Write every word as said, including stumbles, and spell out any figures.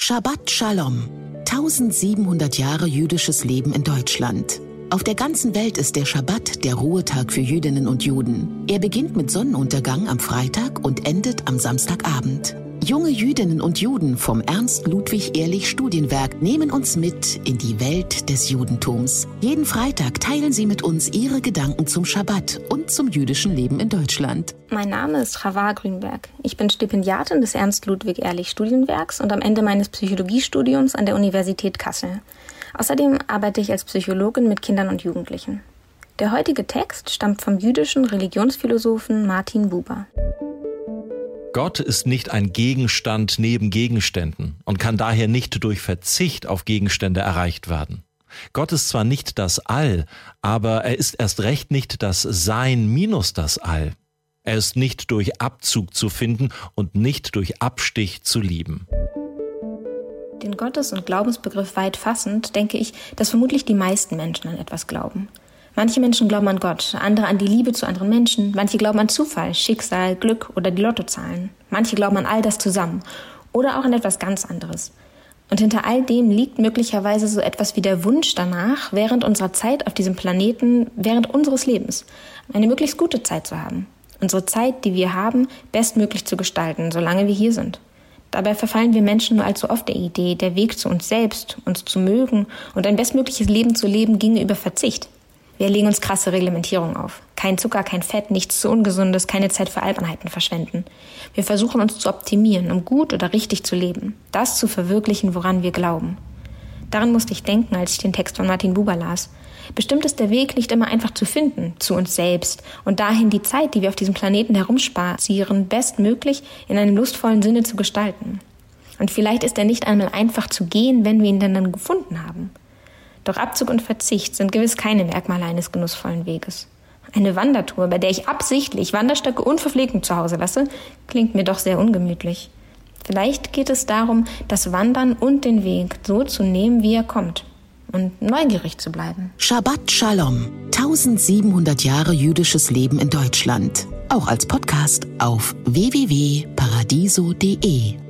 Shabbat Shalom. tausendsiebenhundert Jahre jüdisches Leben in Deutschland. Auf der ganzen Welt ist der Schabbat der Ruhetag für Jüdinnen und Juden. Er beginnt mit Sonnenuntergang am Freitag und endet am Samstagabend. Junge Jüdinnen und Juden vom Ernst-Ludwig-Ehrlich-Studienwerk nehmen uns mit in die Welt des Judentums. Jeden Freitag teilen sie mit uns ihre Gedanken zum Schabbat und zum jüdischen Leben in Deutschland. Mein Name ist Chava Grünberg. Ich bin Stipendiatin des Ernst-Ludwig-Ehrlich-Studienwerks und am Ende meines Psychologiestudiums an der Universität Kassel. Außerdem arbeite ich als Psychologin mit Kindern und Jugendlichen. Der heutige Text stammt vom jüdischen Religionsphilosophen Martin Buber. Gott ist nicht ein Gegenstand neben Gegenständen und kann daher nicht durch Verzicht auf Gegenstände erreicht werden. Gott ist zwar nicht das All, aber er ist erst recht nicht das Sein minus das All. Er ist nicht durch Abzug zu finden und nicht durch Abstich zu lieben. Den Gottes- und Glaubensbegriff weit fassend denke ich, dass vermutlich die meisten Menschen an etwas glauben. Manche Menschen glauben an Gott, andere an die Liebe zu anderen Menschen, manche glauben an Zufall, Schicksal, Glück oder die Lottozahlen. Manche glauben an all das zusammen oder auch an etwas ganz anderes. Und hinter all dem liegt möglicherweise so etwas wie der Wunsch danach, während unserer Zeit auf diesem Planeten, während unseres Lebens, eine möglichst gute Zeit zu haben. Unsere Zeit, die wir haben, bestmöglich zu gestalten, solange wir hier sind. Dabei verfallen wir Menschen nur allzu oft der Idee, der Weg zu uns selbst, uns zu mögen und ein bestmögliches Leben zu leben, ginge über Verzicht. Wir legen uns krasse Reglementierungen auf. Kein Zucker, kein Fett, nichts zu Ungesundes, keine Zeit für Albernheiten verschwenden. Wir versuchen uns zu optimieren, um gut oder richtig zu leben. Das zu verwirklichen, woran wir glauben. Daran musste ich denken, als ich den Text von Martin Buber las. Bestimmt ist der Weg nicht immer einfach zu finden, zu uns selbst und dahin die Zeit, die wir auf diesem Planeten herumspazieren, bestmöglich in einem lustvollen Sinne zu gestalten. Und vielleicht ist er nicht einmal einfach zu gehen, wenn wir ihn dann gefunden haben. Doch Abzug und Verzicht sind gewiss keine Merkmale eines genussvollen Weges. Eine Wandertour, bei der ich absichtlich Wanderstöcke unverpflegt zu Hause lasse, klingt mir doch sehr ungemütlich. Vielleicht geht es darum, das Wandern und den Weg so zu nehmen, wie er kommt und neugierig zu bleiben. Shabbat Shalom. tausendsiebenhundert Jahre jüdisches Leben in Deutschland. Auch als Podcast auf w w w punkt paradiso punkt d e.